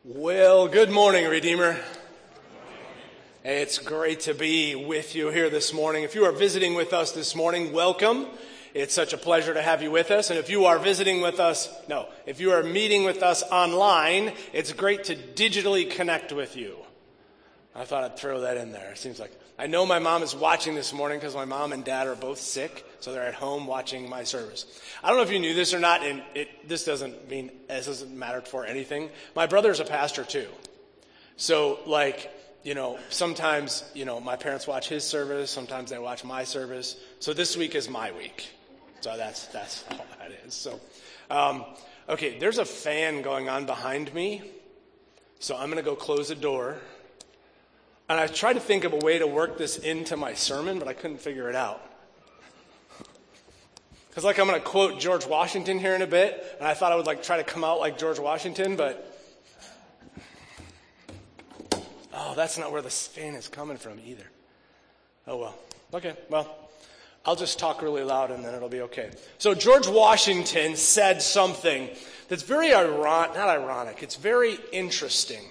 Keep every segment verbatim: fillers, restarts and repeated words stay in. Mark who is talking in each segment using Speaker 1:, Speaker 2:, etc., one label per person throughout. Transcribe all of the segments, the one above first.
Speaker 1: Well, good morning, Redeemer. It's great to be with you here this morning. If you are visiting with us this morning, welcome. It's such a pleasure to have you with us. And if you are visiting with us, no, if you are meeting with us online, it's great to digitally connect with you. I thought I'd throw that in there. It seems like, I know my mom is watching this morning because my mom and dad are both sick, so they're at home watching my service. I don't know if you knew this or not, and it, this doesn't mean, this doesn't matter for anything. My brother's a pastor too. So like, you know, sometimes, you know, my parents watch his service, sometimes they watch my service. So this week is my week. So that's, that's all that is. So, um, okay, there's a fan going on behind me. So I'm going to go close the door. And I tried to think of a way to work this into my sermon, but I couldn't figure it out. Because like I'm going to quote George Washington here in a bit, and I thought I would like try to come out like George Washington, but oh, that's not where the fan is coming from either. Oh well. Okay, well, I'll just talk really loud and then it'll be okay. So George Washington said something that's very ironic, not ironic, it's very interesting.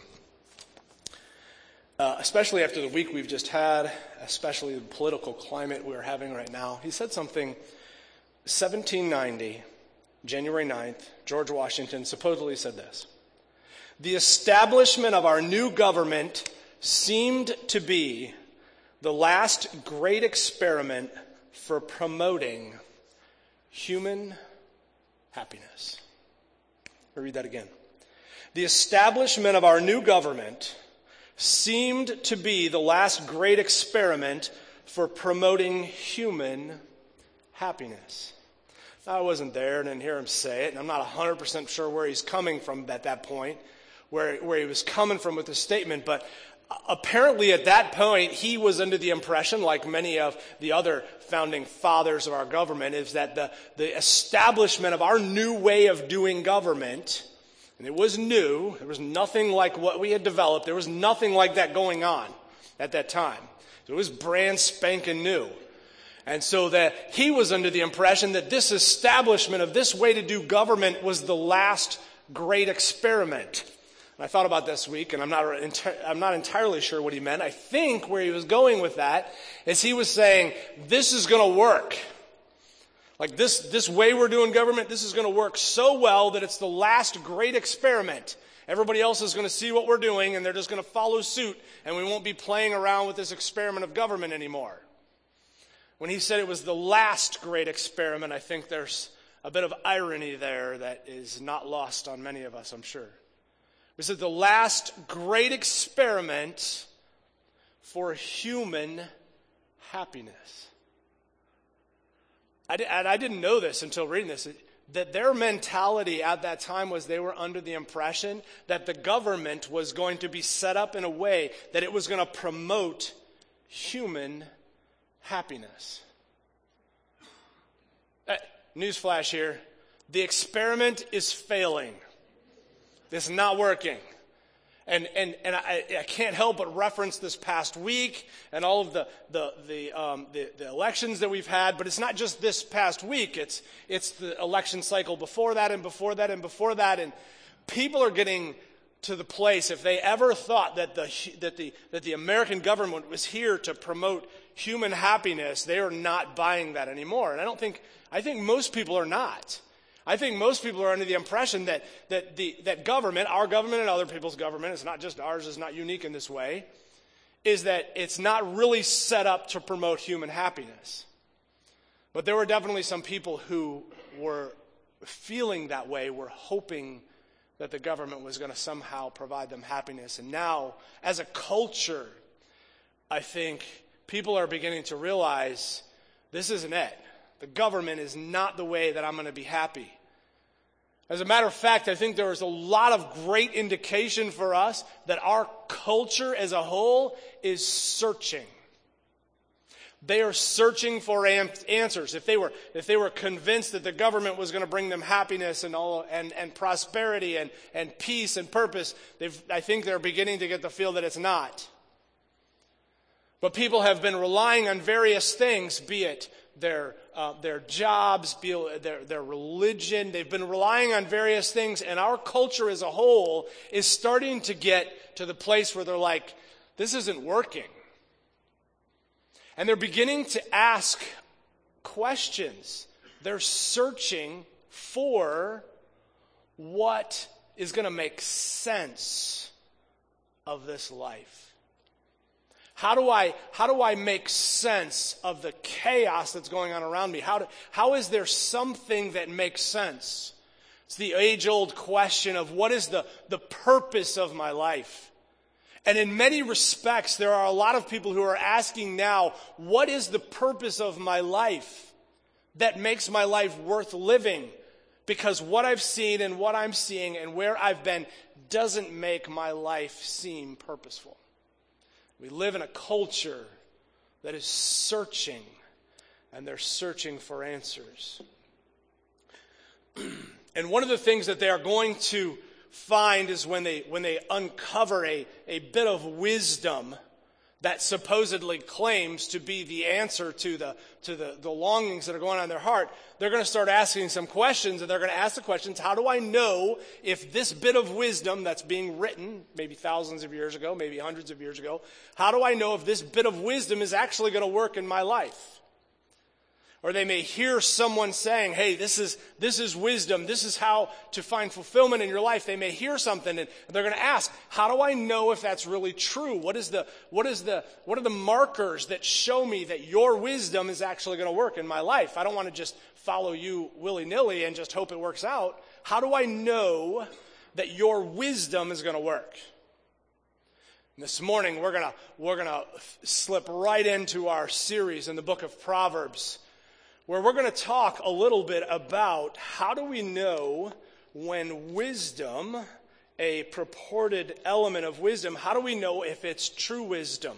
Speaker 1: Uh, especially after the week we've just had, especially the political climate we're having right now. He said something, seventeen ninety, January ninth, George Washington supposedly said this: "The establishment of our new government seemed to be the last great experiment for promoting human happiness." I'll read that again. "The establishment of our new government seemed to be the last great experiment for promoting human happiness." Now, I wasn't there and didn't hear him say it, and I'm not one hundred percent sure where he's coming from at that point, where, where he was coming from with the statement, but apparently at that point he was under the impression, like many of the other founding fathers of our government, is that the, the establishment of our new way of doing government, and it was new. There was nothing like what we had developed. There was nothing like that going on at that time. So it was brand spanking new. And so that he was under the impression that this establishment of this way to do government was the last great experiment. And I thought about this week, and I'm not, I'm not entirely sure what he meant. I think where he was going with that is he was saying, this is going to work. Like this, this way we're doing government, this is going to work so well that it's the last great experiment. Everybody else is going to see what we're doing, and they're just going to follow suit, and we won't be playing around with this experiment of government anymore. When he said it was the last great experiment, I think there's a bit of irony there that is not lost on many of us, I'm sure. He said the last great experiment for human happiness. I, and I didn't know this until reading this, that their mentality at that time was they were under the impression that the government was going to be set up in a way that it was going to promote human happiness. Uh, newsflash here, the experiment is failing. It's not working. And and and I, I can't help but reference this past week and all of the the the, um, the the elections that we've had. But it's not just this past week. It's it's the election cycle before that and before that and before that. And people are getting to the place, if they ever thought that the that the that the American government was here to promote human happiness, they are not buying that anymore. And I don't think I think most people are not. I think most people are under the impression that that the that government, our government and other people's government, it's not just ours, is not unique in this way, is that it's not really set up to promote human happiness. But there were definitely some people who were feeling that way, were hoping that the government was going to somehow provide them happiness. And now, as a culture, I think people are beginning to realize this isn't it. The government is not the way that I'm going to be happy. As a matter of fact, I think there is a lot of great indication for us that our culture as a whole is searching. They are searching for answers. If they were, if they were convinced that the government was going to bring them happiness and all, and, and prosperity and, and peace and purpose, they've, I think they're beginning to get the feel that it's not. But people have been relying on various things, be it their uh, their jobs, be it their, their religion. They've been relying on various things, and our culture as a whole is starting to get to the place where they're like, this isn't working. And they're beginning to ask questions. They're searching for what is going to make sense of this life. How do I, how do I make sense of the chaos that's going on around me? How, do, how is there something that makes sense? It's the age-old question of what is the, the purpose of my life? And in many respects, there are a lot of people who are asking now, what is the purpose of my life that makes my life worth living? Because what I've seen and what I'm seeing and where I've been doesn't make my life seem purposeful. We live in a culture that is searching, and they're searching for answers. And one of the things that they are going to find is when they when they uncover a, a bit of wisdom that supposedly claims to be the answer to the to the, the longings that are going on in their heart, they're going to start asking some questions, and they're going to ask the questions, how do I know if this bit of wisdom that's being written, maybe thousands of years ago, maybe hundreds of years ago, how do I know if this bit of wisdom is actually going to work in my life? Or they may hear someone saying, hey, this is this is wisdom. This is how to find fulfillment in your life. They may hear something, and they're going to ask, how do I know if that's really true? What is the what is the what are the markers that show me that your wisdom is actually going to work in my life? I don't want to just follow you willy-nilly and just hope it works out. How do I know that your wisdom is going to work? And this morning we're going to we're going to slip right into our series in the book of Proverbs, where we're going to talk a little bit about how do we know when wisdom, a purported element of wisdom, how do we know if it's true wisdom?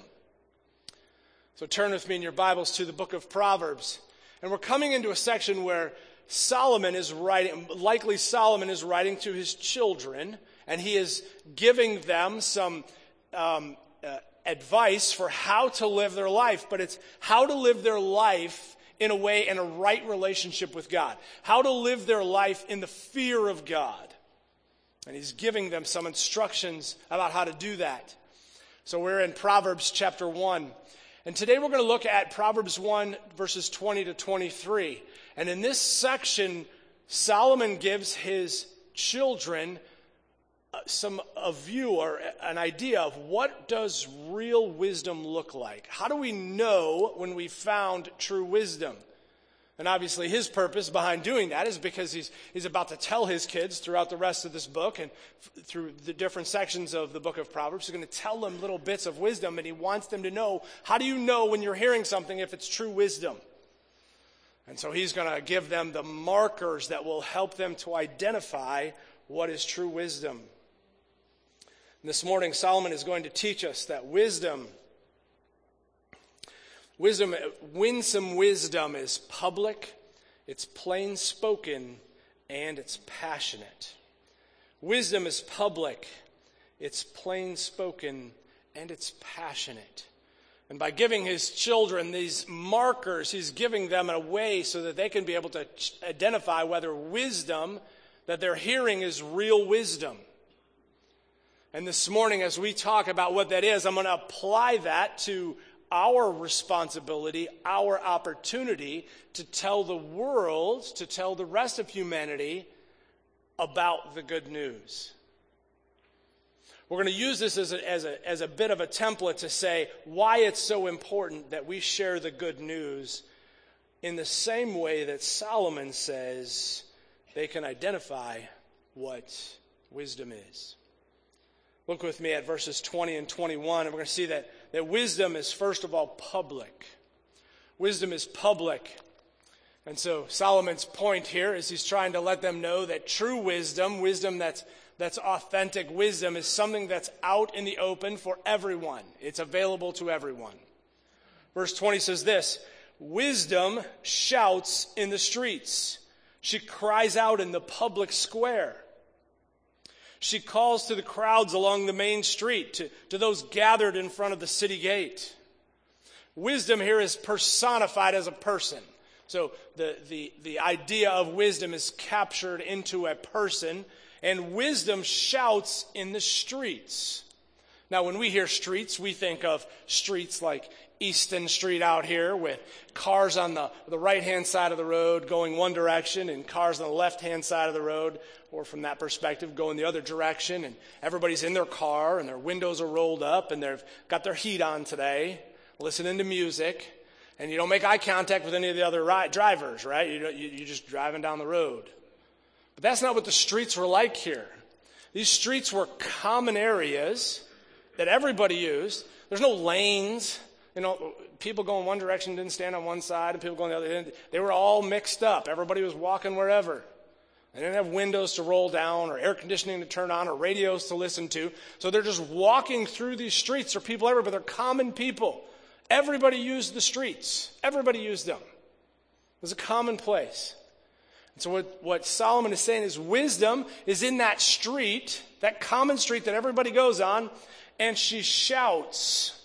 Speaker 1: So turn with me in your Bibles to the book of Proverbs. And we're coming into a section where Solomon is writing, likely Solomon is writing to his children, and he is giving them some um, uh, advice for how to live their life, but it's how to live their life in a way, in a right relationship with God. How to live their life in the fear of God. And he's giving them some instructions about how to do that. So we're in Proverbs chapter one. And today we're going to look at Proverbs one, verses twenty to twenty-three. And in this section, Solomon gives his children some a view or an idea of what does real wisdom look like. How do we know when we found true wisdom? And obviously his purpose behind doing that is because he's he's about to tell his kids throughout the rest of this book and f- through the different sections of the book of Proverbs, he's going to tell them little bits of wisdom, and he wants them to know, how do you know when you're hearing something if it's true wisdom? And so he's going to give them the markers that will help them to identify what is true wisdom. This morning, Solomon is going to teach us that wisdom, wisdom, winsome wisdom is public, it's plain spoken, and it's passionate. Wisdom is public, it's plain spoken, and it's passionate. And by giving his children these markers, he's giving them a way so that they can be able to identify whether wisdom that they're hearing is real wisdom. And this morning, as we talk about what that is, I'm going to apply that to our responsibility, our opportunity to tell the world, to tell the rest of humanity about the good news. We're going to use this as a, as a, as a bit of a template to say why it's so important that we share the good news in the same way that Solomon says they can identify what wisdom is. Look with me at verses twenty and twenty-one, and we're going to see that, that wisdom is, first of all, public. Wisdom is public. And so Solomon's point here is he's trying to let them know that true wisdom, wisdom that's, that's authentic wisdom, is something that's out in the open for everyone. It's available to everyone. Verse twenty says this, wisdom shouts in the streets. She cries out in the public square. She calls to the crowds along the main street, to, to those gathered in front of the city gate. Wisdom here is personified as a person. So the, the, the idea of wisdom is captured into a person, and wisdom shouts in the streets. Now, when we hear streets, we think of streets like Easton Street out here with cars on the, the right-hand side of the road going one direction and cars on the left-hand side of the road, or from that perspective, going the other direction. And everybody's in their car and their windows are rolled up and they've got their heat on today, listening to music. And you don't make eye contact with any of the other ri- drivers, right? You don't, you, you're just driving down the road. But that's not what the streets were like here. These streets were common areas that everybody used. There's no lanes. You know, people going one direction didn't stand on one side, and people going the other end. They were all mixed up. Everybody was walking wherever. They didn't have windows to roll down or air conditioning to turn on or radios to listen to. So they're just walking through these streets. There are people everywhere, but they're common people. Everybody used the streets. Everybody used them. It was a common place. And so what, what Solomon is saying is wisdom is in that street, that common street that everybody goes on, and she shouts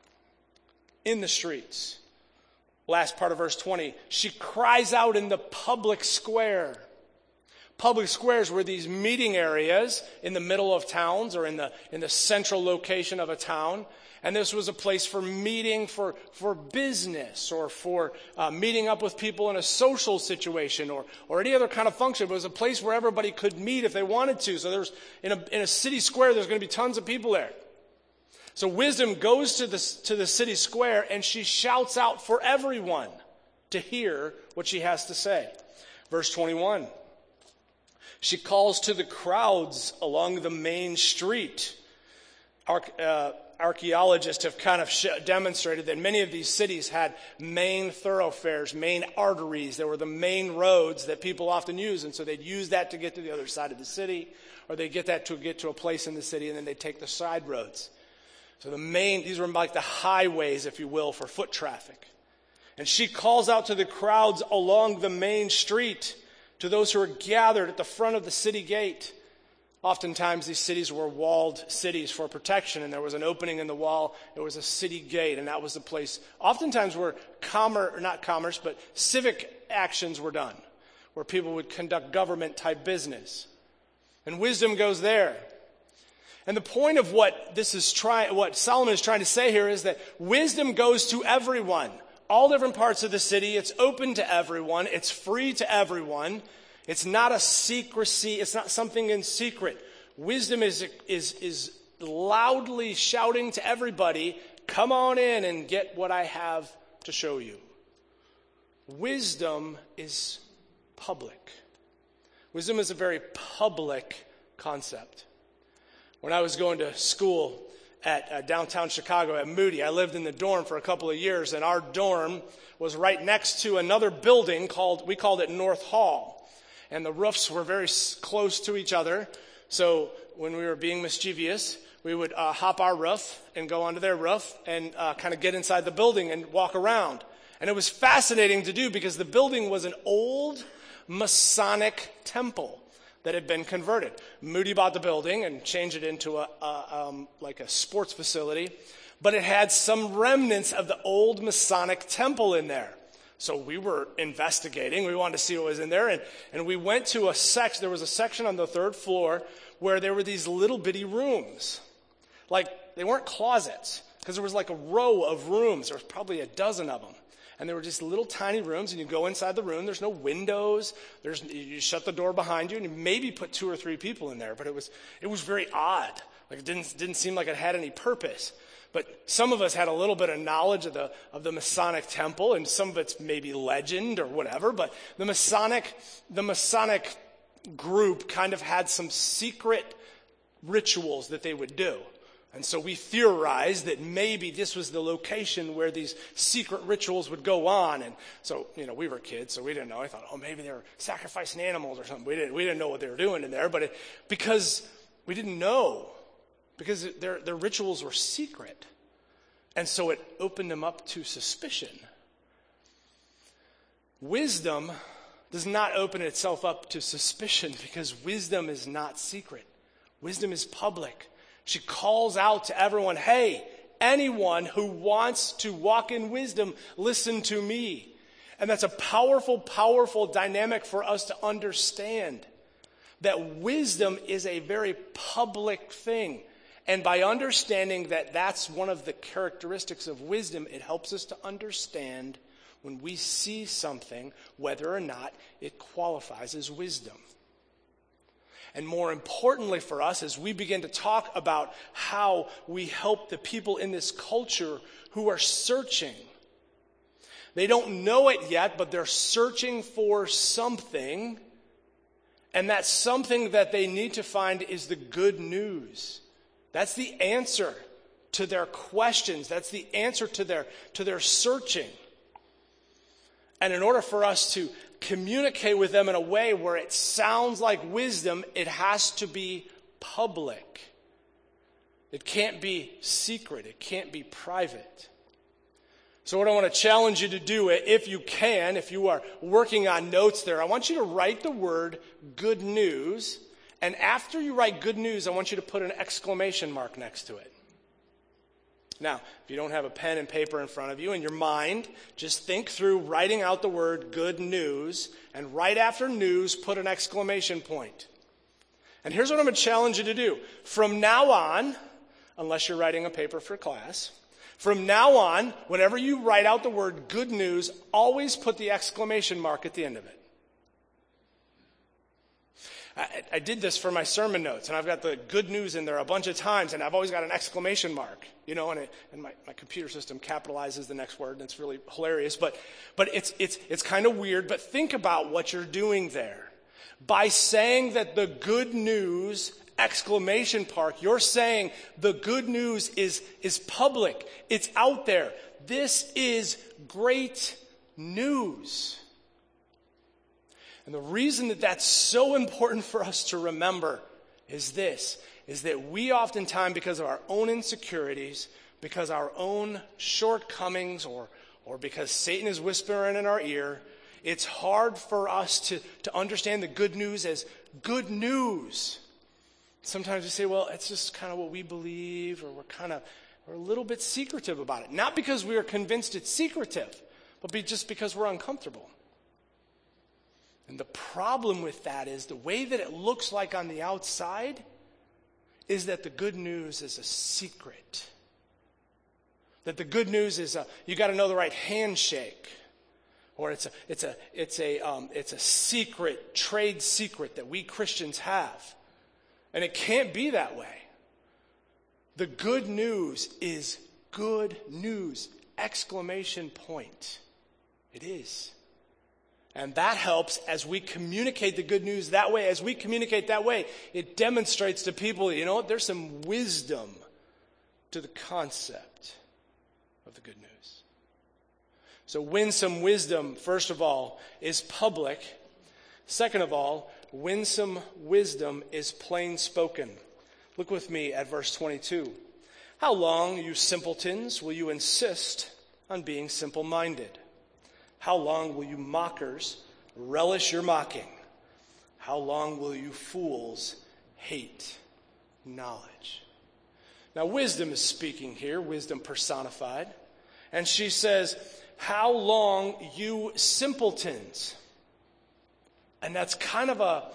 Speaker 1: in the streets. Last part of verse twenty, she cries out in the public square. Public squares were these meeting areas in the middle of towns or in the in the central location of a town. And this was a place for meeting for, for business or for uh, meeting up with people in a social situation or, or any other kind of function. But it was a place where everybody could meet if they wanted to. So there's in a, in a city square, there's going to be tons of people there. So wisdom goes to the, to the city square and she shouts out for everyone to hear what she has to say. Verse twenty-one, she calls to the crowds along the main street. Arch, uh, archaeologists have kind of sh- demonstrated that many of these cities had main thoroughfares, main arteries. They were the main roads that people often use, and so they'd use that to get to the other side of the city, or they'd get that to get to a place in the city, and then they'd take the side roads. So the main, these were like the highways, if you will, for foot traffic. And she calls out to the crowds along the main street, to those who are gathered at the front of the city gate. Oftentimes these cities were walled cities for protection, and there was an opening in the wall. There was a city gate, and that was the place oftentimes where commerce, or not commerce, but civic actions were done, where people would conduct government-type business. And wisdom goes there. And the point of what this is trying, what Solomon is trying to say here is that wisdom goes to everyone, all different parts of the city. It's open to everyone. It's free to everyone. It's not a secrecy. It's not something in secret. Wisdom is, is, is loudly shouting to everybody, come on in and get what I have to show you. Wisdom is public. Wisdom is a very public concept. When I was going to school at uh, downtown Chicago at Moody, I lived in the dorm for a couple of years, and our dorm was right next to another building called, we called it North Hall. And the roofs were very close to each other. So when we were being mischievous, we would uh, hop our roof and go onto their roof and uh, kind of get inside the building and walk around. And it was fascinating to do because the building was an old Masonic temple that had been converted. Moody bought the building and changed it into a, a um, like a sports facility, but it had some remnants of the old Masonic temple in there. So we were investigating. We wanted to see what was in there, and, and we went to a section. There was a section on the third floor where there were these little bitty rooms. Like, they weren't closets, because there was like a row of rooms. There was probably a dozen of them. And there were just little tiny rooms, and you go inside the room. There's no windows. There's you shut the door behind you, and you maybe put two or three people in there. But it was it was very odd. Like it didn't didn't seem like it had any purpose. But some of us had a little bit of knowledge of the of the Masonic temple, and some of it's maybe legend or whatever. But the Masonic the Masonic group kind of had some secret rituals that they would do. And so we theorized that maybe this was the location where these secret rituals would go on. And so, you know, we were kids, so we didn't know. I thought, oh, maybe they were sacrificing animals or something. We didn't, we didn't know what they were doing in there, but it, because we didn't know, because their, their rituals were secret. And so it opened them up to suspicion. Wisdom does not open itself up to suspicion because wisdom is not secret. Wisdom is public. She calls out to everyone, hey, anyone who wants to walk in wisdom, listen to me. And that's a powerful, powerful dynamic for us to understand. That wisdom is a very public thing. And by understanding that that's one of the characteristics of wisdom, it helps us to understand when we see something, whether or not it qualifies as wisdom. And more importantly for us, as we begin to talk about how we help the people in this culture who are searching. They don't know it yet, but they're searching for something. And that something that they need to find is the good news. That's the answer to their questions. That's the answer to their, to their searching. And in order for us to communicate with them in a way where it sounds like wisdom, it has to be public. It can't be secret. It can't be private. So what I want to challenge you to do, if you can, if you are working on notes there, I want you to write the word good news. And after you write good news, I want you to put an exclamation mark next to it. Now, if you don't have a pen and paper in front of you, in your mind, just think through writing out the word good news, and right after news, put an exclamation point. And here's what I'm going to challenge you to do. From now on, unless you're writing a paper for class, from now on, whenever you write out the word good news, always put the exclamation mark at the end of it. I, I did this for my sermon notes, and I've got the good news in there a bunch of times, and I've always got an exclamation mark, you know, and, it, and my, my computer system capitalizes the next word, and it's really hilarious, but, but it's, it's, it's kind of weird, but think about what you're doing there. By saying that the good news, exclamation mark, you're saying the good news is, is public. It's out there. This is great news. And the reason that that's so important for us to remember is this, is that we oftentimes, because of our own insecurities, because our own shortcomings, or, or because Satan is whispering in our ear, it's hard for us to, to understand the good news as good news. Sometimes we say, well, it's just kind of what we believe, or we're kind of, we're a little bit secretive about it. Not because we are convinced it's secretive, but be just because we're uncomfortable. And the problem with that is the way that it looks like on the outside is that the good news is a secret. That the good news is a, you got to know the right handshake. Or it's a, it's a, it's a, um, it's a secret, trade secret that we Christians have. And it can't be that way. The good news is good news. Exclamation point. It is. And that helps as we communicate the good news that way. As we communicate that way, it demonstrates to people, you know what, there's some wisdom to the concept of the good news. So winsome wisdom, first of all, is public. Second of all, winsome wisdom is plain spoken. Look with me at verse twenty-two. How long, you simpletons, will you insist on being simple-minded? How long will you mockers relish your mocking? How long will you fools hate knowledge? Now, wisdom is speaking here, wisdom personified. And she says, how long, you simpletons? And that's kind of a,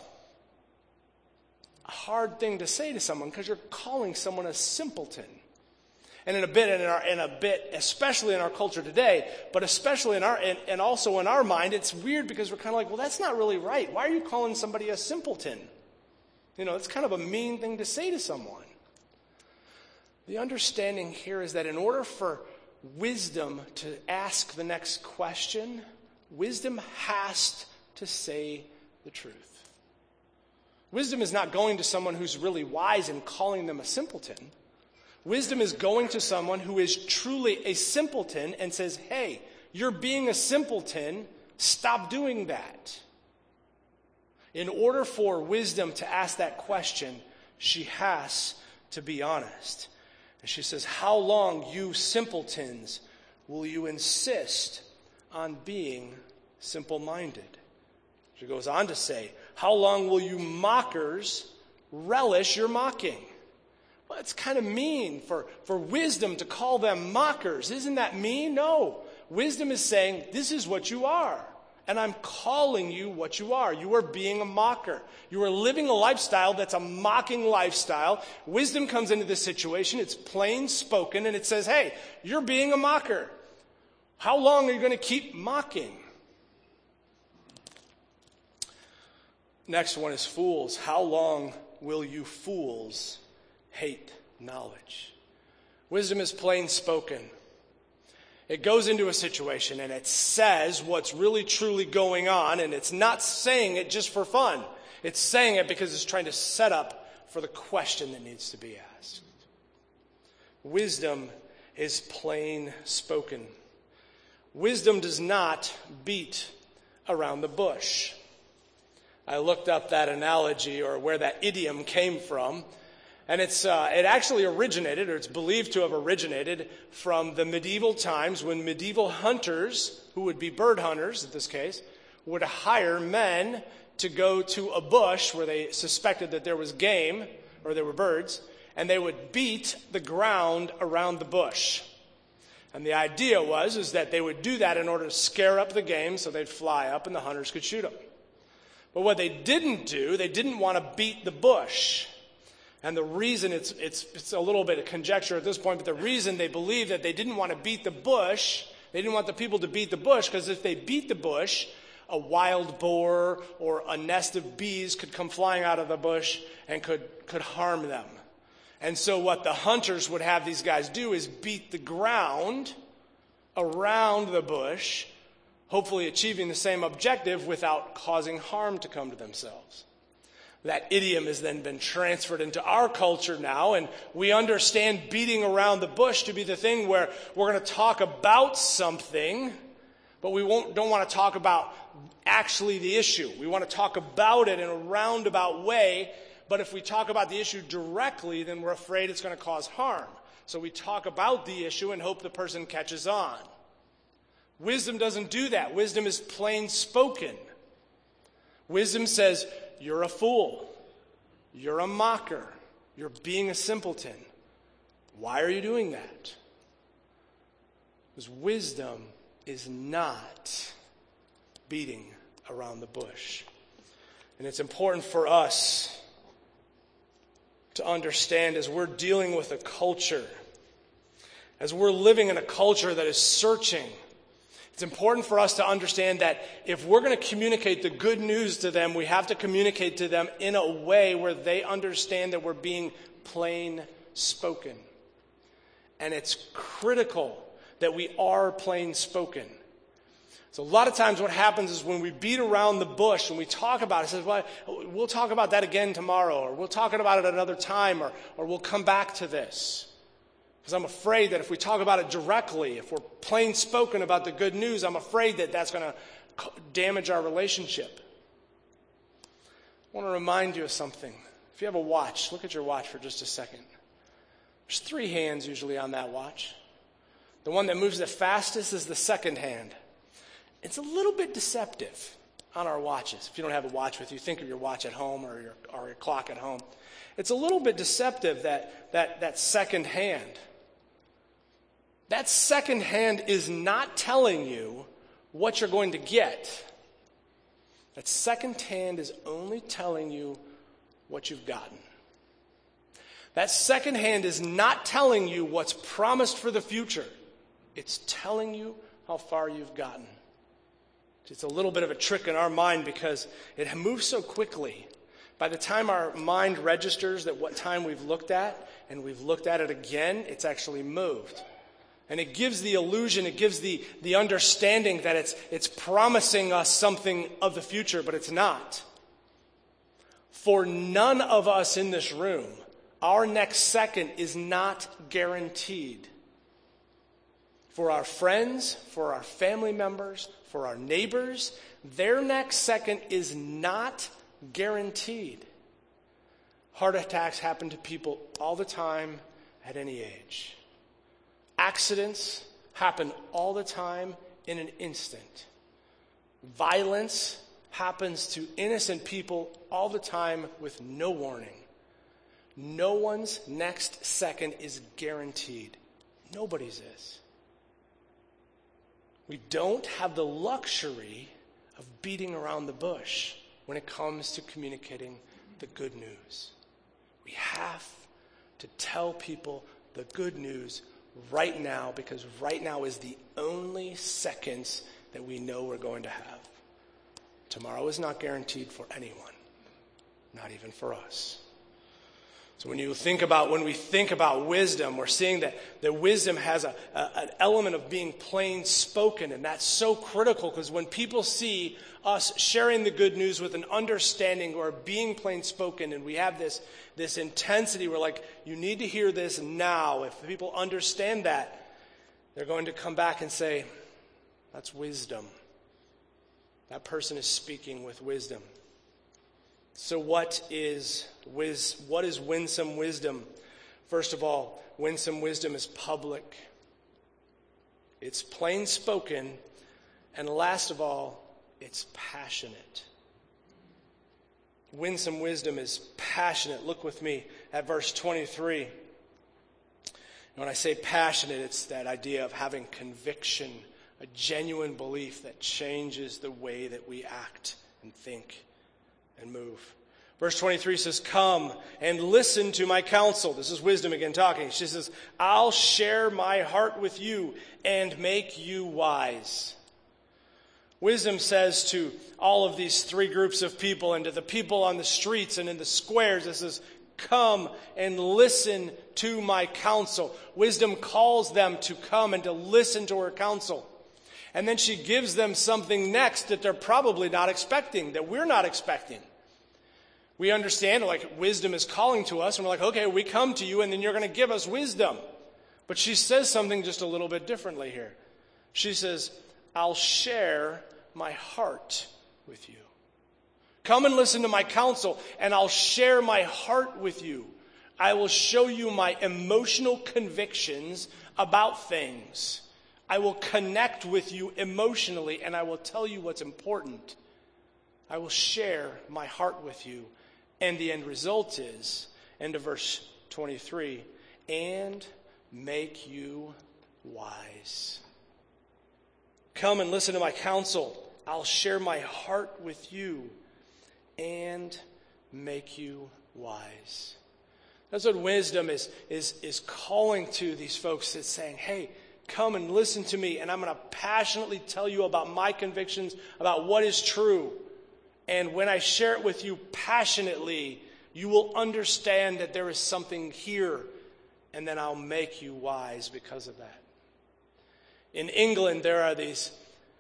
Speaker 1: a hard thing to say to someone because you're calling someone a simpleton. And in a bit, and in, our, in a bit, especially in our culture today, but especially in our, and, and also in our mind, it's weird because we're kind of like, well, that's not really right. Why are you calling somebody a simpleton? You know, it's kind of a mean thing to say to someone. The understanding here is that in order for wisdom to ask the next question, wisdom has to say the truth. Wisdom is not going to someone who's really wise and calling them a simpleton. Wisdom is going to someone who is truly a simpleton and says, hey, you're being a simpleton, stop doing that. In order for wisdom to ask that question, she has to be honest. And she says, how long, you simpletons, will you insist on being simple-minded? She goes on to say, how long will you mockers relish your mocking? Well, it's kind of mean for, for wisdom to call them mockers. Isn't that mean? No. Wisdom is saying, this is what you are. And I'm calling you what you are. You are being a mocker. You are living a lifestyle that's a mocking lifestyle. Wisdom comes into this situation. It's plain spoken, and it says, hey, you're being a mocker. How long are you going to keep mocking? Next one is fools. How long will you fools hate knowledge? Wisdom is plain spoken. It goes into a situation and it says what's really truly going on, and it's not saying it just for fun. It's saying it because it's trying to set up for the question that needs to be asked. Wisdom is plain spoken. Wisdom does not beat around the bush. I looked up that analogy, or where that idiom came from. And it's uh, it actually originated, or it's believed to have originated from the medieval times when medieval hunters, who would be bird hunters in this case, would hire men to go to a bush where they suspected that there was game, or there were birds, and they would beat the ground around the bush. And the idea was is that they would do that in order to scare up the game so they'd fly up and the hunters could shoot them. But what they didn't do, they didn't want to beat the bush. And the reason, it's, it's, it's a little bit of conjecture at this point, but the reason they believed that they didn't want to beat the bush, they didn't want the people to beat the bush, because if they beat the bush, a wild boar or a nest of bees could come flying out of the bush and could, could harm them. And so what the hunters would have these guys do is beat the ground around the bush, hopefully achieving the same objective without causing harm to come to themselves. That idiom has then been transferred into our culture now, and we understand beating around the bush to be the thing where we're going to talk about something, but we won't, don't want to talk about actually the issue. We want to talk about it in a roundabout way, but if we talk about the issue directly, then we're afraid it's going to cause harm. So we talk about the issue and hope the person catches on. Wisdom doesn't do that. Wisdom is plain spoken. Wisdom says, you're a fool. You're a mocker. You're being a simpleton. Why are you doing that? Because wisdom is not beating around the bush. And it's important for us to understand as we're dealing with a culture, as we're living in a culture that is searching. It's important for us to understand that if we're going to communicate the good news to them, we have to communicate to them in a way where they understand that we're being plain spoken. And it's critical that we are plain spoken. So a lot of times what happens is when we beat around the bush and we talk about it, it says, well, we'll talk about that again tomorrow, or we'll talk about it at another time, or, or we'll come back to this. Because I'm afraid that if we talk about it directly, if we're plain spoken about the good news, I'm afraid that that's going to damage our relationship. I want to remind you of something. If you have a watch, look at your watch for just a second. There's three hands usually on that watch. The one that moves the fastest is the second hand. It's a little bit deceptive on our watches. If you don't have a watch with you, think of your watch at home or your, or your clock at home. It's a little bit deceptive, that, that, that second hand. That second hand is not telling you what you're going to get. That second hand is only telling you what you've gotten. That second hand is not telling you what's promised for the future. It's telling you how far you've gotten. It's a little bit of a trick in our mind because it moves so quickly. By the time our mind registers that what time we've looked at, and we've looked at it again, it's actually moved. And it gives the illusion, it gives the, the understanding that it's, it's promising us something of the future, but it's not. For none of us in this room, our next second is not guaranteed. For our friends, for our family members, for our neighbors, their next second is not guaranteed. Heart attacks happen to people all the time at any age. Accidents happen all the time in an instant. Violence happens to innocent people all the time with no warning. No one's next second is guaranteed. Nobody's is. We don't have the luxury of beating around the bush when it comes to communicating the good news. We have to tell people the good news right now, because right now is the only seconds that we know we're going to have. Tomorrow is not guaranteed for anyone, not even for us. So when you think about, when we think about wisdom, we're seeing that, that wisdom has a, a, an element of being plain spoken, and that's so critical, because when people see us sharing the good news with an understanding or being plain spoken, and we have this, this intensity, we're like, you need to hear this now. If people understand that, they're going to come back and say, that's wisdom. That person is speaking with wisdom. So what is wis- what is winsome wisdom? First of all, winsome wisdom is public. It's plain spoken. And last of all, it's passionate. Winsome wisdom is passionate. Look with me at verse twenty-three. And when I say passionate, it's that idea of having conviction, a genuine belief that changes the way that we act and think and move. Verse twenty-three says, come and listen to my counsel. This is wisdom again talking. She says, I'll share my heart with you and make you wise. Wisdom says to all of these three groups of people and to the people on the streets and in the squares, it says, come and listen to my counsel. Wisdom calls them to come and to listen to her counsel. And then she gives them something next that they're probably not expecting, that we're not expecting. We understand, like, wisdom is calling to us, and we're like, okay, we come to you, and then you're going to give us wisdom. But she says something just a little bit differently here. She says, I'll share my heart with you. Come and listen to my counsel, and I'll share my heart with you. I will show you my emotional convictions about things. I will connect with you emotionally, and I will tell you what's important. I will share my heart with you. And the end result is, end of verse twenty-three, and make you wise. Come and listen to my counsel. I'll share my heart with you and make you wise. That's what wisdom is, is, is calling to these folks. It's saying, hey, come and listen to me, and I'm going to passionately tell you about my convictions, about what is true. And when I share it with you passionately, you will understand that there is something here, and then I'll make you wise because of that. In England, there are these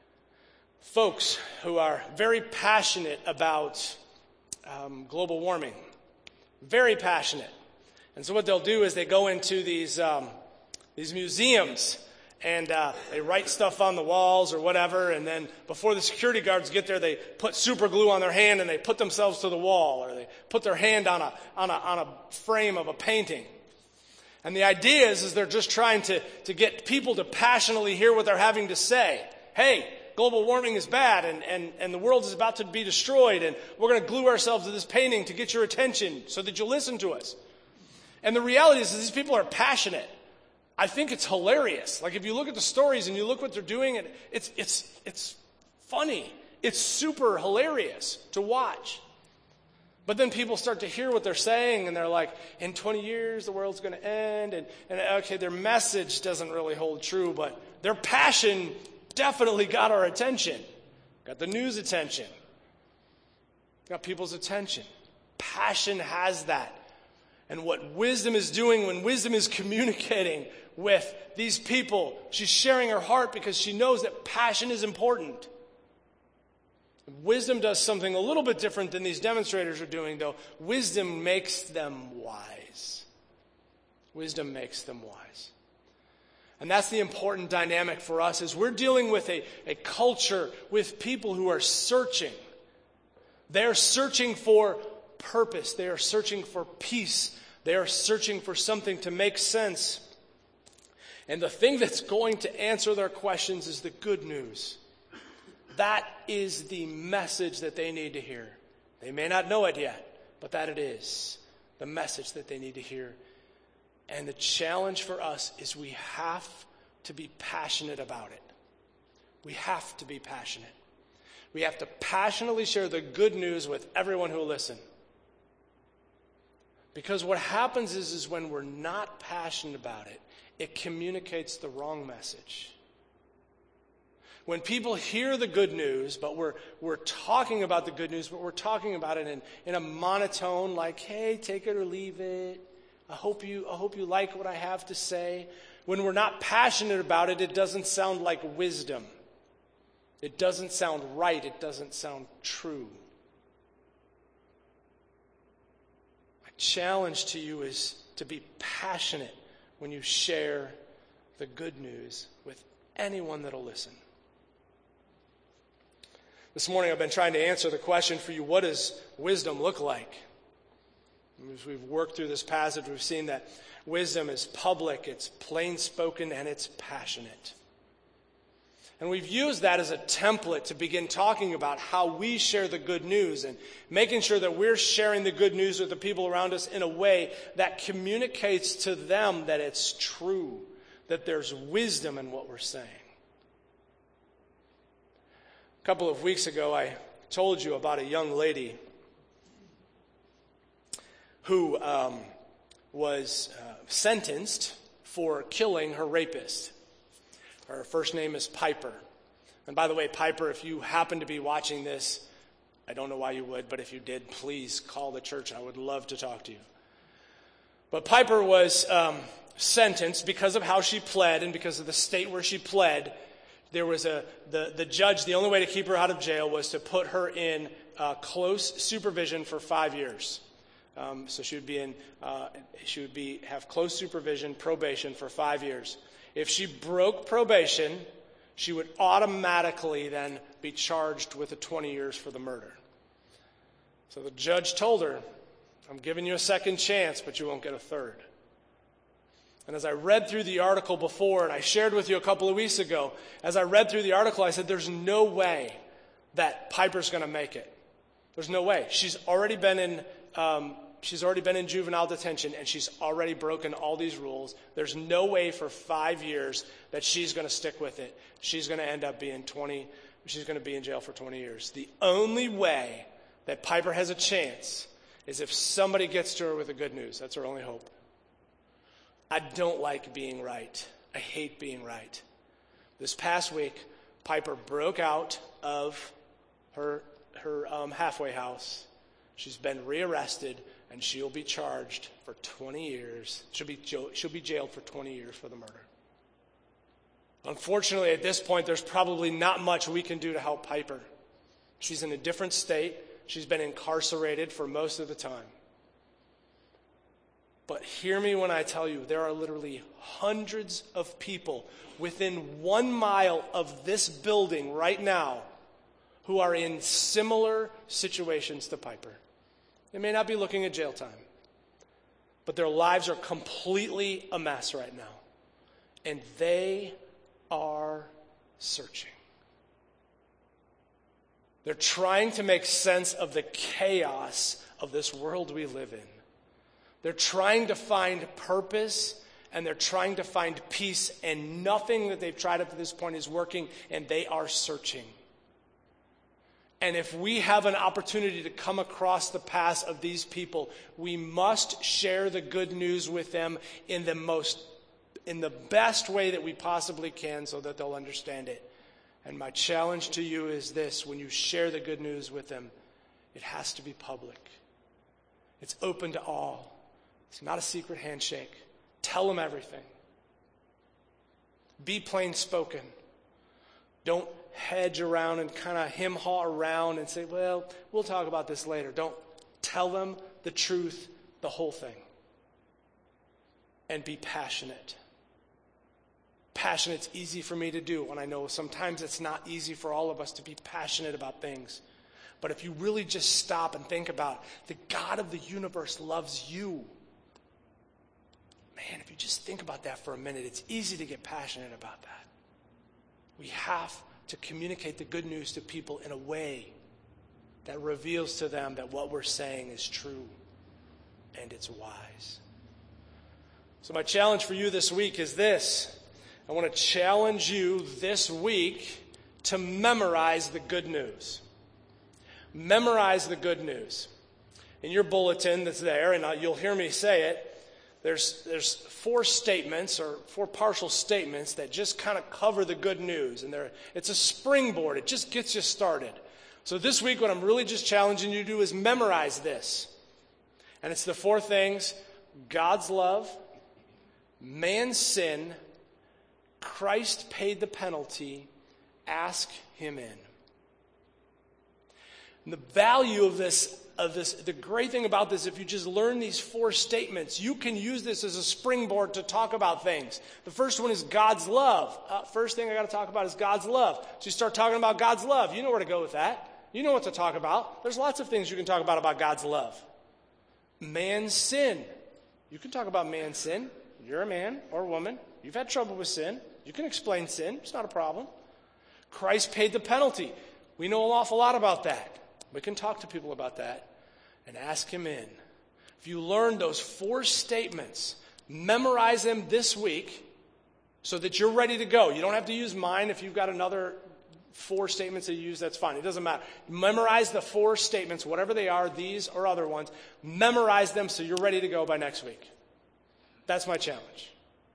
Speaker 1: folks who are very passionate about um, global warming. Very passionate. And so what they'll do is they go into these um, these museums, and uh, they write stuff on the walls or whatever, and then before the security guards get there, they put super glue on their hand and they put themselves to the wall, or they put their hand on a on a on a frame of a painting. And the idea is, is they're just trying to, to get people to passionately hear what they're having to say. Hey, global warming is bad, and, and, and the world is about to be destroyed, and we're going to glue ourselves to this painting to get your attention so that you'll listen to us. And the reality is, is these people are passionate. I think it's hilarious. Like, if you look at the stories and you look what they're doing, and it's it's it's funny. It's super hilarious to watch. But then people start to hear what they're saying, and they're like, in twenty years, the world's going to end. And, and okay, their message doesn't really hold true, but their passion definitely got our attention. Got the news attention. Got people's attention. Passion has that. And what wisdom is doing when wisdom is communicating with these people, she's sharing her heart because she knows that passion is important. Wisdom does something a little bit different than these demonstrators are doing, though. Wisdom makes them wise. Wisdom makes them wise. And that's the important dynamic for us, is we're dealing with a, a culture with people who are searching. They're searching for purpose. They are searching for peace. They are searching for something to make sense. And the thing that's going to answer their questions is the good news. That is the message that they need to hear. They may not know it yet, but that it is the message that they need to hear. And the challenge for us is we have to be passionate about it. We have to be passionate. We have to passionately share the good news with everyone who will listen. Because what happens is, is when we're not passionate about it, it communicates the wrong message. When people hear the good news, but we're we're talking about the good news, but we're talking about it in, in a monotone, like, hey, take it or leave it. I hope you I hope you like what I have to say. When we're not passionate about it, it doesn't sound like wisdom. It doesn't sound right. It doesn't sound true. My challenge to you is to be passionate when you share the good news with anyone that'll listen. This morning I've been trying to answer the question for you, what does wisdom look like? As we've worked through this passage, we've seen that wisdom is public, it's plain spoken, and it's passionate. And we've used that as a template to begin talking about how we share the good news and making sure that we're sharing the good news with the people around us in a way that communicates to them that it's true, that there's wisdom in what we're saying. A couple of weeks ago, I told you about a young lady who um, was uh, sentenced for killing her rapist. Her first name is Piper. And by the way, Piper, if you happen to be watching this, I don't know why you would, but if you did, please call the church. I would love to talk to you. But Piper was um, sentenced because of how she pled and because of the state where she pled. There was a the, the judge, the only way to keep her out of jail was to put her in uh, close supervision for five years. Um, so she would be in, uh, she would be have close supervision, probation for five years. If she broke probation, she would automatically then be charged with the twenty years for the murder. So the judge told her, I'm giving you a second chance, but you won't get a third. And as I read through the article before, and I shared with you a couple of weeks ago, as I read through the article, I said, there's no way that Piper's going to make it. There's no way. She's already been in um, she's already been in juvenile detention, and she's already broken all these rules. There's no way for five years that she's going to stick with it. She's going to end up being twenty. She's going to be in jail for twenty years. The only way that Piper has a chance is if somebody gets to her with the good news. That's her only hope. I don't like being right. I hate being right. This past week, Piper broke out of her her um, halfway house. She's been rearrested, and she'll be charged for twenty years. She'll be she'll be jailed for twenty years for the murder. Unfortunately, at this point, there's probably not much we can do to help Piper. She's in a different state. She's been incarcerated for most of the time. But hear me when I tell you, there are literally hundreds of people within one mile of this building right now who are in similar situations to Piper. They may not be looking at jail time, but their lives are completely a mess right now. And they are searching. They're trying to make sense of the chaos of this world we live in. They're trying to find purpose, and they're trying to find peace, and nothing that they've tried up to this point is working, and they are searching. And if we have an opportunity to come across the paths of these people, we must share the good news with them in the most, in the best way that we possibly can so that they'll understand it. And my challenge to you is this: when you share the good news with them, it has to be public. It's open to all. It's not a secret handshake. Tell them everything. Be plain spoken. Don't hedge around and kind of hem-haw around and say, well, we'll talk about this later. Don't. Tell them the truth, the whole thing. And be passionate. Passionate's easy for me to do, and I know sometimes it's not easy for all of us to be passionate about things. But if you really just stop and think about the God of the universe loves you. Man, if you just think about that for a minute, it's easy to get passionate about that. We have to communicate the good news to people in a way that reveals to them that what we're saying is true and it's wise. So my challenge for you this week is this. I want to challenge you this week to memorize the good news. Memorize the good news. In your bulletin that's there, and you'll hear me say it, there's, there's four statements or four partial statements that just kind of cover the good news. And they're, it's a springboard. It just gets you started. So this week what I'm really just challenging you to do is memorize this. And it's the four things: God's love, man's sin, Christ paid the penalty, ask him in. And the value of this, of this, the great thing about this, if you just learn these four statements, you can use this as a springboard to talk about things. The first one is God's love. Uh, first thing I got to talk about is God's love. So you start talking about God's love. You know where to go with that. You know what to talk about. There's lots of things you can talk about about God's love. Man's sin. You can talk about man's sin. You're a man or a woman. You've had trouble with sin. You can explain sin. It's not a problem. Christ paid the penalty. We know an awful lot about that. We can talk to people about that and ask him in. If you learn those four statements, memorize them this week so that you're ready to go. You don't have to use mine. If you've got another four statements that you use, that's fine. It doesn't matter. Memorize the four statements, whatever they are, these or other ones. Memorize them so you're ready to go by next week. That's my challenge.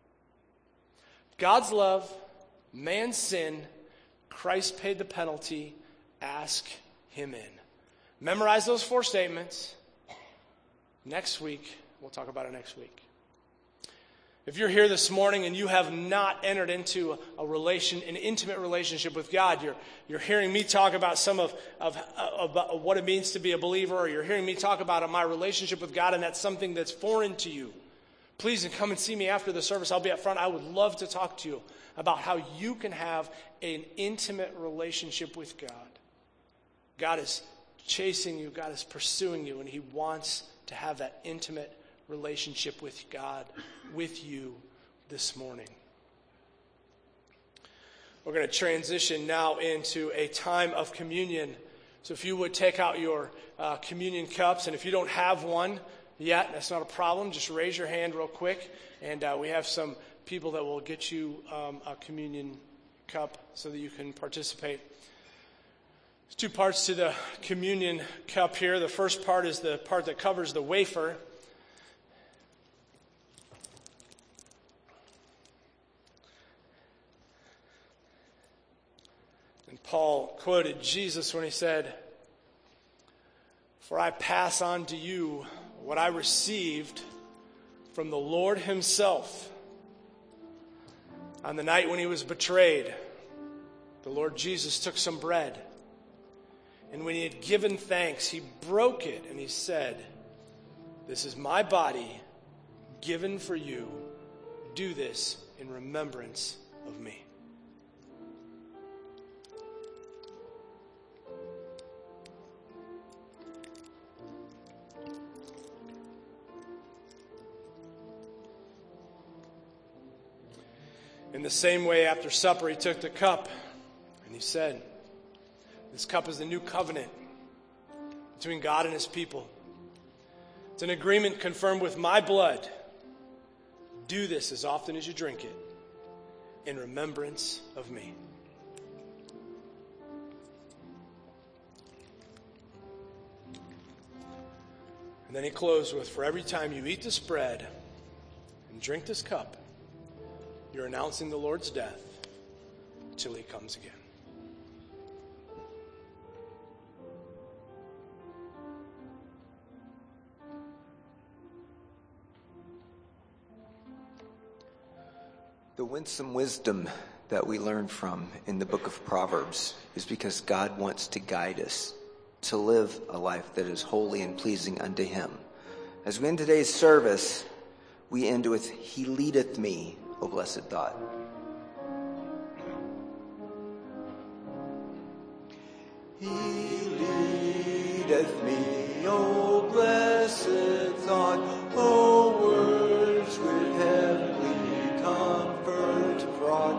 Speaker 1: God's love, man's sin, Christ paid the penalty, ask him in. Memorize those four statements. Next week, we'll talk about it next week. If you're here this morning and you have not entered into a relation, an intimate relationship with God, you're, you're hearing me talk about some of, of, of, of what it means to be a believer, or you're hearing me talk about my relationship with God, and that's something that's foreign to you, please come and see me after the service. I'll be up front. I would love to talk to you about how you can have an intimate relationship with God. God is chasing you. God is pursuing you, and he wants to have that intimate relationship with God, with you this morning. We're going to transition now into a time of communion. So if you would take out your uh, communion cups, and if you don't have one yet, that's not a problem. Just raise your hand real quick, and uh, we have some people that will get you um, a communion cup so that you can participate. There's two parts to the communion cup here. The first part is the part that covers the wafer. And Paul quoted Jesus when he said, "For I pass on to you what I received from the Lord himself. On the night when he was betrayed, the Lord Jesus took some bread. And when he had given thanks, he broke it and he said, 'This is my body given for you. Do this in remembrance of me.'" In the same way, after supper, he took the cup and he said, "This cup is the new covenant between God and his people. It's an agreement confirmed with my blood. Do this as often as you drink it in remembrance of me." And then he closed with, "For every time you eat this bread and drink this cup, you're announcing the Lord's death until he comes again."
Speaker 2: The winsome wisdom that we learn from in the book of Proverbs is because God wants to guide us to live a life that is holy and pleasing unto him. As we end today's service, we end with, "He leadeth me, O blessed thought." He leadeth me, O blessed thought, O words with heavenly comfort fraught.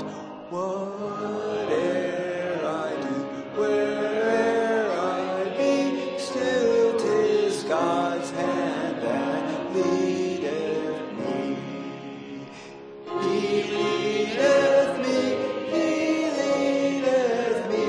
Speaker 2: Whate'er I do, where'er I be, still 'tis God's hand that leadeth me. He leadeth me, he leadeth me,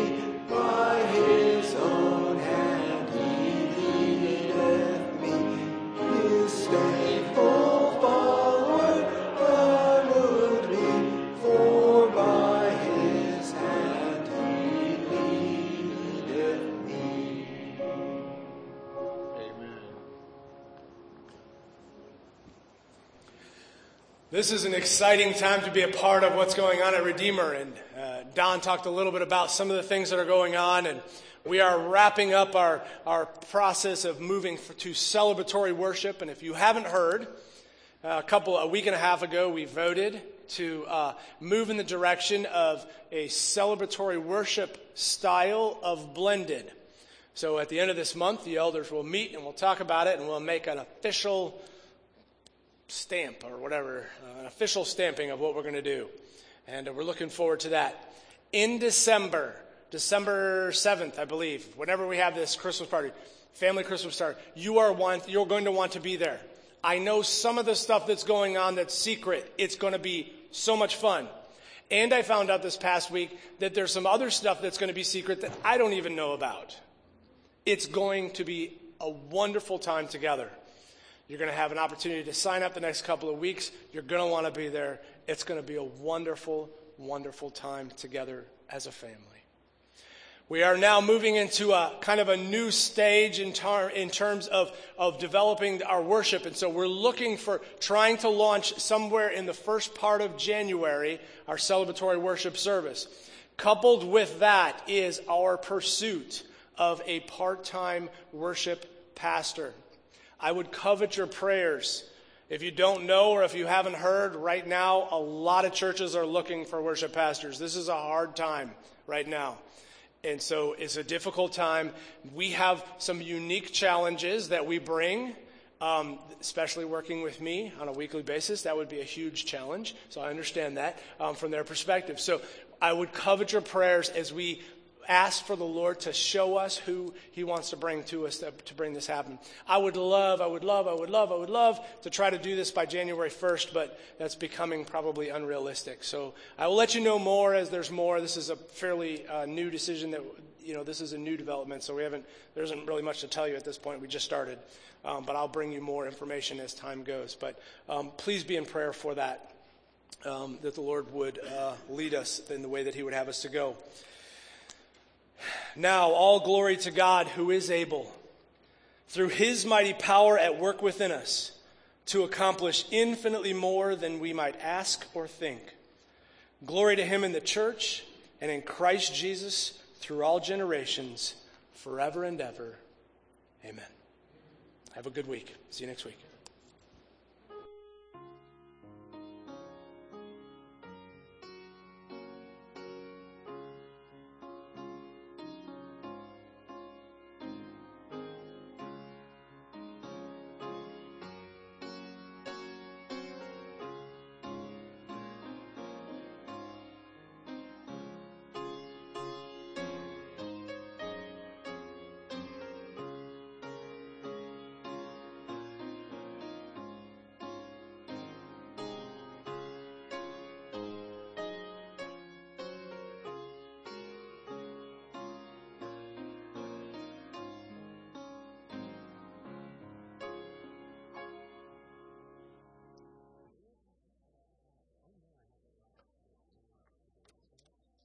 Speaker 1: This is an exciting time to be a part of what's going on at Redeemer. And uh, Don talked a little bit about some of the things that are going on. And we are wrapping up our, our process of moving for, to celebratory worship. And if you haven't heard, a couple, a week and a half ago, we voted to uh, move in the direction of a celebratory worship style of blended. So at the end of this month, the elders will meet and we'll talk about it and we'll make an official stamp or whatever, uh, an official stamping of what we're going to do. And uh, we're looking forward to that. In December, December seventh, I believe, whenever we have this Christmas party, family Christmas party, you are one, you're going to want to be there. I know some of the stuff that's going on that's secret. It's going to be so much fun. And I found out this past week that there's some other stuff that's going to be secret that I don't even know about. It's going to be a wonderful time together. You're going to have an opportunity to sign up the next couple of weeks. You're going to want to be there. It's going to be a wonderful, wonderful time together as a family. We are now moving into a kind of a new stage in, tar- in terms of, of developing our worship. And so we're looking for trying to launch somewhere in the first part of January our celebratory worship service. Coupled with that is our pursuit of a part-time worship pastor. I would covet your prayers. If you don't know or if you haven't heard, right now a lot of churches are looking for worship pastors. This is a hard time right now. And so it's a difficult time. We have some unique challenges that we bring, um, especially working with me on a weekly basis. That would be a huge challenge. So I understand that um, from their perspective. So I would covet your prayers as we ask for the Lord to show us who he wants to bring to us to, to bring this happen. I would love, I would love, I would love, I would love to try to do this by January first, but that's becoming probably unrealistic. So I will let you know more as there's more. This is a fairly uh, new decision that, you know, this is a new development, so we haven't, there isn't really much to tell you at this point. We just started. Um, but I'll bring you more information as time goes. But um, please be in prayer for that, um, that the Lord would uh, lead us in the way that he would have us to go. Now, all glory to God who is able, through his mighty power at work within us, to accomplish infinitely more than we might ask or think. Glory to him in the church and in Christ Jesus through all generations, forever and ever. Amen. Have a good week. See you next week.